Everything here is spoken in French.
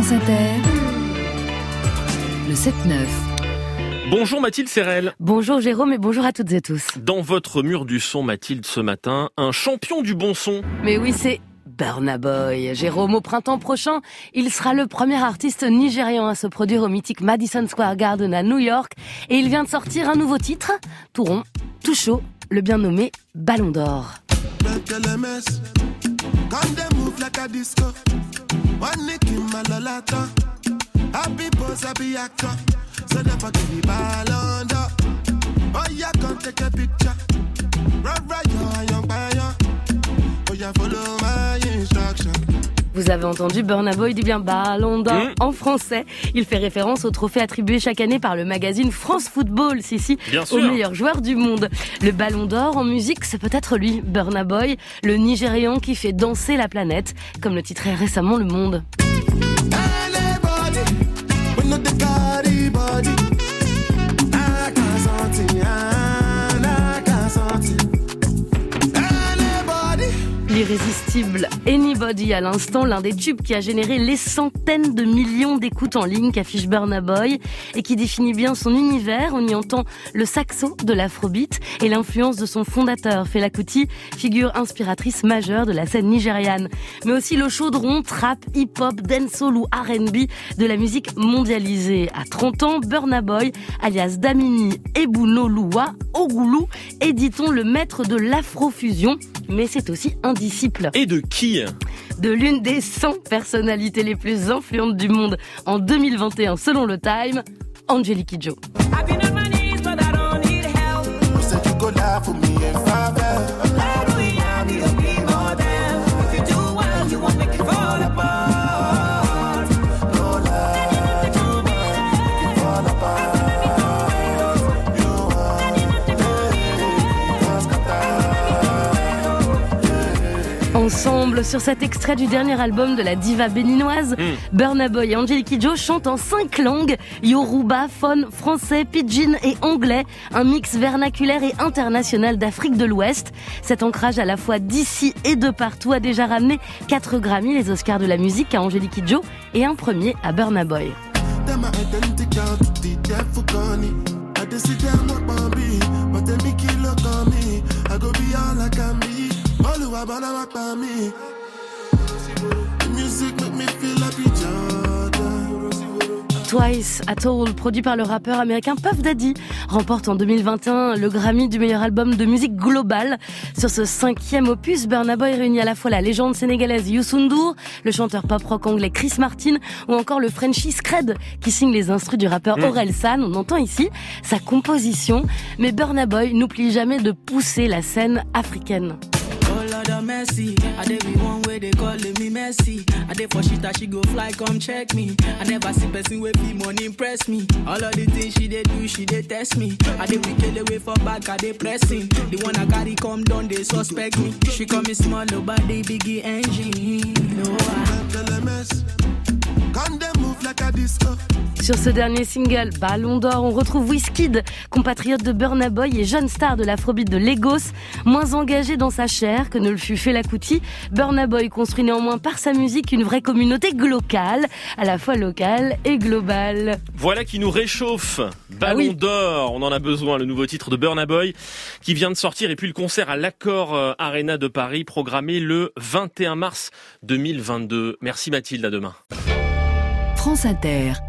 France Inter, le 7-9. Bonjour Mathilde Serrel. Bonjour Jérôme et bonjour à toutes et tous. Dans votre mur du son, Mathilde, ce matin, un champion du bon son. Mais oui, c'est Burna Boy. Jérôme, au printemps prochain, il sera le premier artiste nigérian à se produire au mythique Madison Square Garden à New York. Et il vient de sortir un nouveau titre, tout rond, tout chaud, le bien nommé Ballon d'Or. Vous avez entendu, Burna Boy dit bien Ballon d'Or en français. Il fait référence au trophée attribué chaque année par le magazine France Football, au meilleur joueur du monde. Le Ballon d'Or en musique, c'est peut-être lui, Burna Boy, le Nigérian qui fait danser la planète, comme le titrait récemment Le Monde. L'irrésistible Anybody à l'instant, l'un des tubes qui a généré les centaines de millions d'écoutes en ligne qu'affiche Burna Boy et qui définit bien son univers. On y entend le saxo de l'afrobeat et l'influence de son fondateur, Fela Kuti, figure inspiratrice majeure de la scène nigériane. Mais aussi le chaudron, trap, hip-hop, dancehall ou R&B de la musique mondialisée. À 30 ans, Burna Boy, alias Damini Ebunoluwa Ogulu, est, dit-on, le maître de l'afrofusion, mais c'est aussi un disciple. Et de qui ? De l'une des 100 personnalités les plus influentes du monde en 2021 selon le Time, Angélique Kidjo. Ensemble, sur cet extrait du dernier album de la diva béninoise, Burna Boy et Angélique Kidjo chantent en 5 langues, Yoruba, Fon, français, pidgin et anglais, un mix vernaculaire et international d'Afrique de l'Ouest. Cet ancrage à la fois d'ici et de partout a déjà ramené 4 Grammy, les Oscars de la musique à Angélique Kidjo et un premier à Burna Boy. Twice at All, produit par le rappeur américain Puff Daddy, remporte en 2021 le Grammy du meilleur album de musique globale. Sur ce 5e opus, Burna Boy réunit à la fois la légende sénégalaise Youssou N'Dour, le chanteur pop-rock anglais Chris Martin ou encore le Frenchie Scred qui signe les instrus du rappeur Orelsan. On entend ici sa composition, mais Burna Boy n'oublie jamais de pousser la scène africaine. Messi, I dey be one way they calling me Messi. I dey for shit that she go fly, come check me. I never see person with fee money impress me. All of the things she dey do, she dey test me. I dey wicked away for back, I dey pressing. The one I carry come down, they suspect me. She call me small, nobody biggie engine. No, Sur ce dernier single, Ballon d'Or, on retrouve Wizkid, compatriote de Burna Boy et jeune star de l'afrobeat de Lagos, moins engagé dans sa chair que ne le fut Fela Kuti. Burna Boy construit néanmoins par sa musique une vraie communauté locale, à la fois locale et globale. Voilà qui nous réchauffe. Ballon d'Or, on en a besoin, le nouveau titre de Burna Boy qui vient de sortir, et puis le concert à l'Accor Arena de Paris, programmé le 21 mars 2022. Merci Mathilde, à demain. France Inter.